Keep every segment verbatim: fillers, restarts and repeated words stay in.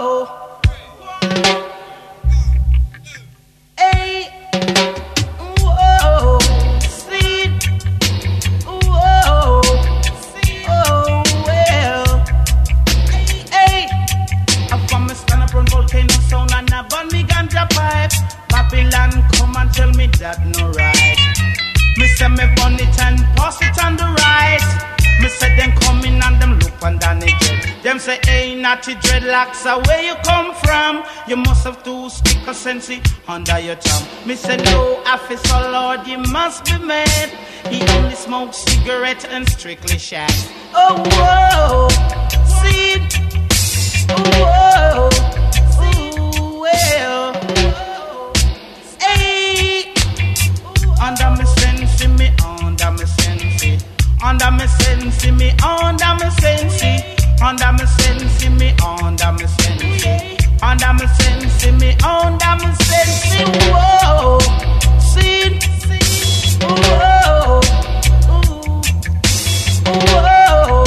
Hey, whoa, see, whoa, oh well. Hey, I come and stand up on volcano sound and I burn me ganja pipe. Babylon come and tell me that no right. Me say me burn it and pass it on the right. Me say them come in and them look under the jet. Them say, hey, naughty dreadlocks, uh, where you come from? You must have two stick of sense under your tongue. Me say, no, officer, Lord, you must be mad. He only smokes cigarette and strictly shags. Oh, whoa, see, oh, whoa, ooh, well, hey, under me sense, me under me sense. Under me sense, me under me sense. Under me sense, me under me sense. Under me sense, me under me sense. Whoa, sin, whoa, whoa,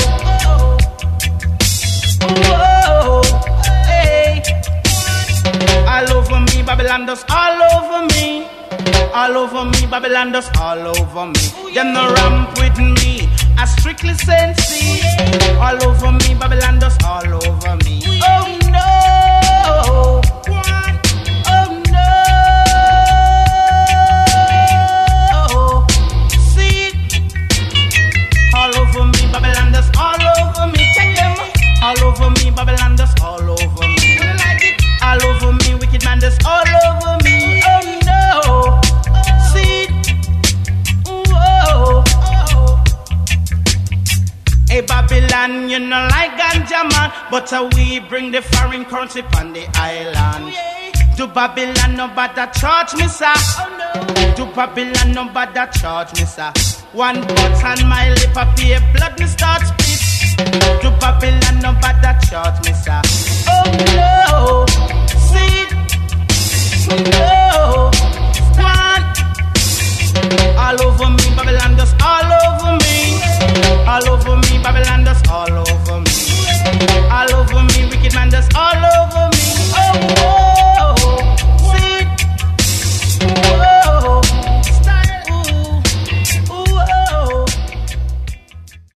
whoa, hey. All over me, Babylon does all over me. All over me, Babylon does all over me. Them no ramp with me, I strictly sensey. All over me, Babylon does all over me. Oh no, oh no, see, all over me, Babylon does all over me. Check them, all over me, Babylon does all over me. All over me, wicked man does all over me. Oh no. Hey Babylon, you know like ganja man, but uh, we bring the foreign currency on the island. To Babylon, nobody charge me, sir. Oh, no. To Babylon, nobody charge me, sir. One butt on my lip, I pay blood, me start spit. To Babylon, nobody charge me, sir. Oh no, see, no.